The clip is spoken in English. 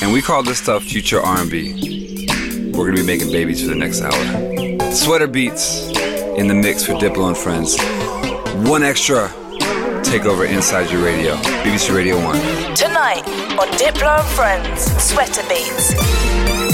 And we call this stuff future R&B. We're going to be making babies for the next hour. Sweater Beats in the mix for Diplo and Friends. One extra takeover inside your radio. BBC Radio 1. Tonight on Diplo and Friends, Sweater Beats.